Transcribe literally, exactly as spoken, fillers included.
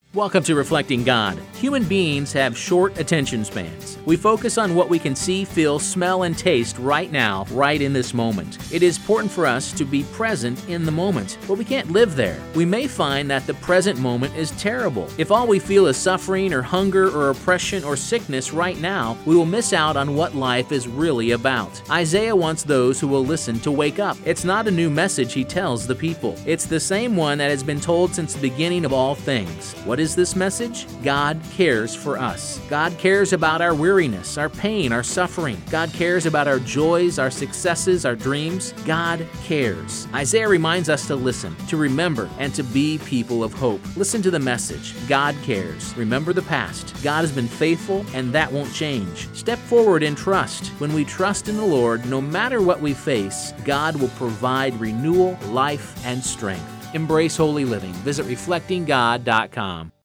Welcome to Reflecting God. Human beings have short attention spans. We focus on what we can see, feel, smell, and taste right now, right in this moment. It is important for us to be present in the moment, but we can't live there. We may find that the present moment is terrible. If all we feel is suffering or hunger or oppression or sickness right now, we will miss out on what life is really about. Isaiah wants those who will listen to wake up. It's not a new message he tells the people. It's the same one that has been told since the beginning of all things. What is this message? God cares for us. God cares about our weariness, our pain, our suffering. God cares about our joys, our successes, our dreams. God cares. Isaiah reminds us to listen, to remember, and to be people of hope. Listen to the message. God cares. Remember the past. God has been faithful, and that won't change. Step forward in trust. When we trust in the Lord, no matter what we face, God will provide renewal, life, and strength. Embrace holy living. Visit reflecting god dot com.